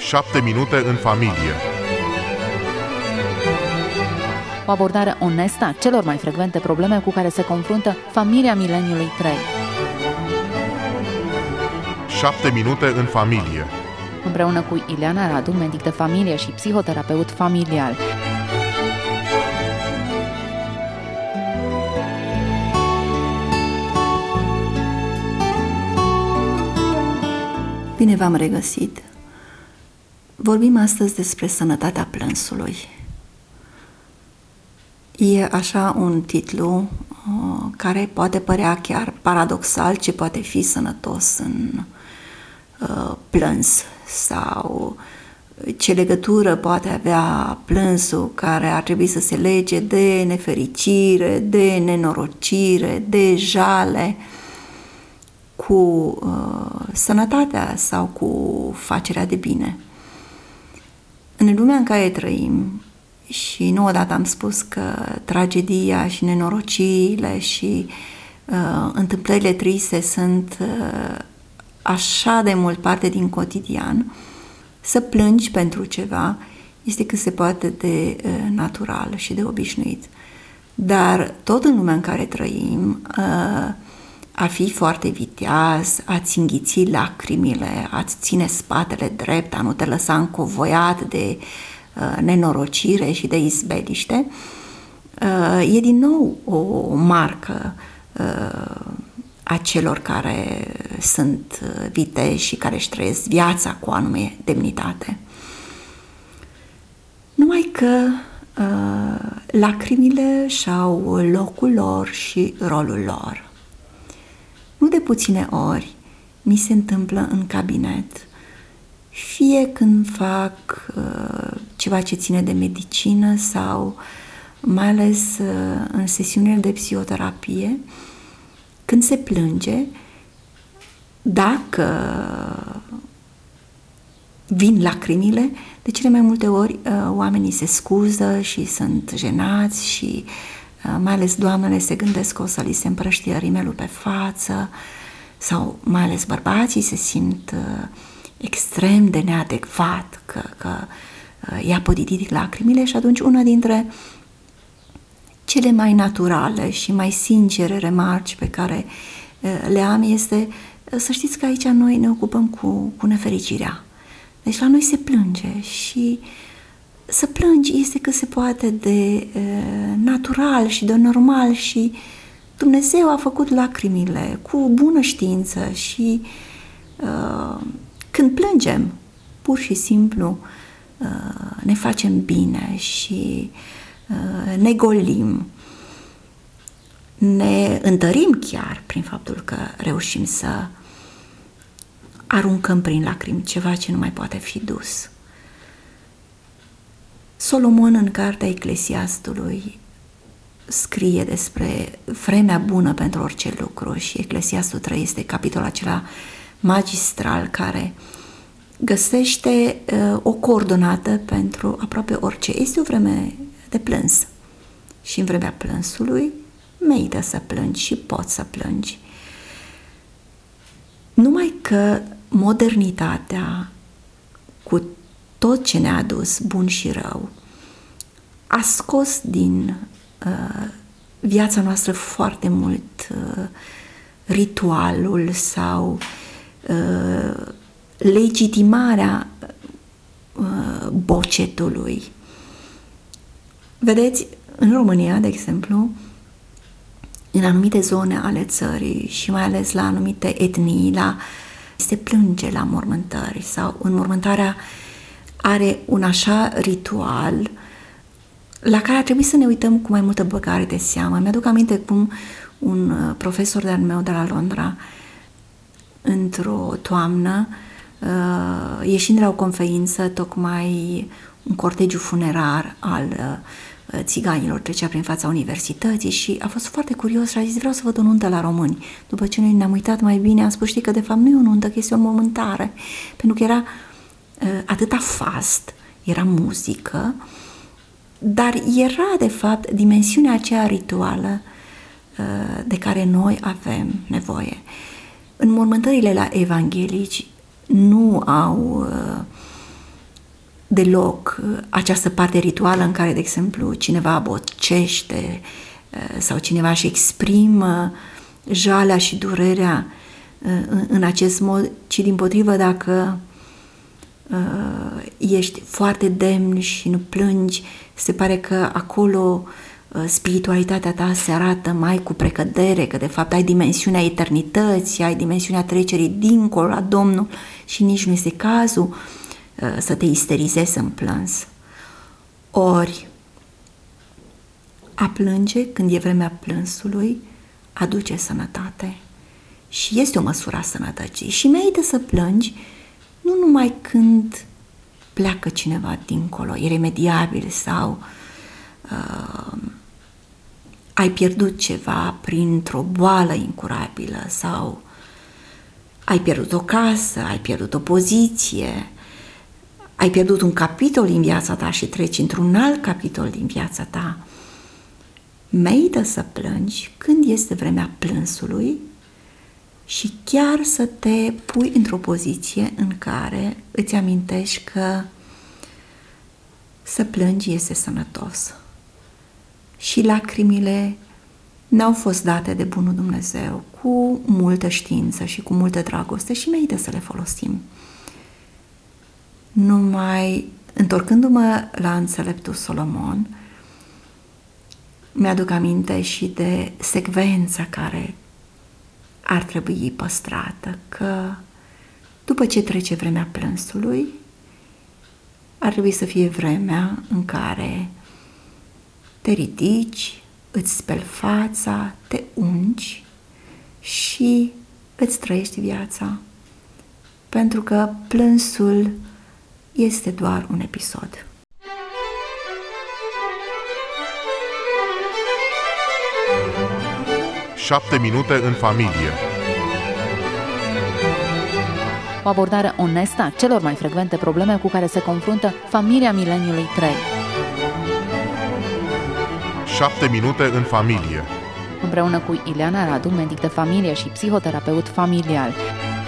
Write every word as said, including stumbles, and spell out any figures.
șapte minute în familie. O abordare onestă a celor mai frecvente probleme cu care se confruntă familia mileniului trei. șapte minute în familie. Împreună cu Ileana Radu, medic de familie și psihoterapeut familial. Bine v-am regăsit! Vorbim astăzi despre sănătatea plânsului. E așa un titlu uh, care poate părea chiar paradoxal ce poate fi sănătos în uh, plâns sau ce legătură poate avea plânsul care ar trebui să se lege de nefericire, de nenorocire, de jale, cu uh, sănătatea sau cu facerea de bine. În lumea în care trăim, și nu odată am spus că tragedia și nenorociile și uh, întâmplările triste sunt uh, așa de mult parte din cotidian, să plângi pentru ceva este cât se poate de uh, natural și de obișnuit. Dar tot în lumea în care trăim, uh, a fi foarte viteaz, a-ți înghiți lacrimile, a-ți ține spatele drept, a nu te lăsa încovoiat de uh, nenorocire și de izbeliște, uh, e din nou o marcă uh, a celor care sunt viteji și care își trăiesc viața cu anume demnitate. Numai că uh, lacrimile și-au locul lor și rolul lor. Nu de puține ori mi se întâmplă în cabinet, fie când fac uh, ceva ce ține de medicină sau mai ales uh, în sesiunile de psihoterapie, când se plânge, dacă vin lacrimile, de cele mai multe ori uh, oamenii se scuză și sunt jenați și mai ales doamnele se gândesc că o să li se împrăștie rimelul pe față sau mai ales bărbații se simt uh, extrem de neadecvat că, că uh, i-a poditit lacrimile și atunci una dintre cele mai naturale și mai sincere remarci pe care uh, le am este uh, să știți că aici noi ne ocupăm cu, cu nefericirea. Deci la noi se plânge și să plângi este cât se poate de uh, natural și de normal și Dumnezeu a făcut lacrimile cu bună știință și uh, când plângem, pur și simplu uh, ne facem bine și uh, ne golim, ne întărim chiar prin faptul că reușim să aruncăm prin lacrimi ceva ce nu mai poate fi dus. Solomon, în cartea Eclesiastului, scrie despre vremea bună pentru orice lucru și Eclesiastul trei este capitolul acela magistral care găsește uh, o coordonată pentru aproape orice. Este o vreme de plâns și în vremea plânsului merită să plângi și poți să plângi. Numai că modernitatea, cu tot ce ne-a adus, bun și rău, a scos din uh, viața noastră foarte mult uh, ritualul sau uh, legitimarea uh, bocetului. Vedeți, în România, de exemplu, în anumite zone ale țării și mai ales la anumite etnii, la, se plânge la mormântări sau înmormântarea are un așa ritual la care ar trebui să ne uităm cu mai multă băgare de seamă. Mi-aduc aminte cum un profesor de-al meu de la Londra, într-o toamnă, ieșind la o conferință, tocmai un cortegiu funerar al țiganilor trecea prin fața universității și a fost foarte curios și a zis: vreau să văd o nuntă la români. După ce noi ne-am uitat mai bine, am spus: știi că de fapt nu e o nuntă, că este o mormântare. Pentru că era atâta fast, era muzică, dar era de fapt dimensiunea aceea rituală de care noi avem nevoie. Înmormântările la evanghelici nu au deloc această parte rituală în care, de exemplu, cineva bocește sau cineva își exprimă jalea și durerea în acest mod, ci dimpotrivă, dacă ești foarte demn și nu plângi, se pare că acolo spiritualitatea ta se arată mai cu precădere, că de fapt ai dimensiunea eternității, ai dimensiunea trecerii dincolo la Domnul și nici nu este cazul să te isterizezi în plâns. Ori a plânge când e vremea plânsului aduce sănătate și este o măsură a sănătății și merită să plângi nu numai când pleacă cineva dincolo, iremediabil, sau uh, ai pierdut ceva printr-o boală incurabilă, sau ai pierdut o casă, ai pierdut o poziție, ai pierdut un capitol din viața ta și treci într-un alt capitol din viața ta. Merită să plângi când este vremea plânsului și chiar să te pui într-o poziție în care îți amintești că să plângi este sănătos. Și lacrimile n-au fost date de bunul Dumnezeu cu multă știință și cu multă dragoste și merită să le folosim. Numai întorcându-mă la înțeleptul Solomon, mi-aduc aminte și de secvența care ar trebui păstrată, că după ce trece vremea plânsului, ar trebui să fie vremea în care te ridici, îți speli fața, te ungi și îți trăiești viața. Pentru că plânsul este doar un episod. Șapte minute în familie. O abordare onestă a celor mai frecvente probleme cu care se confruntă familia mileniului trei. Șapte minute în familie. Împreună cu Ileana Radu, medic de familie și psihoterapeut familial.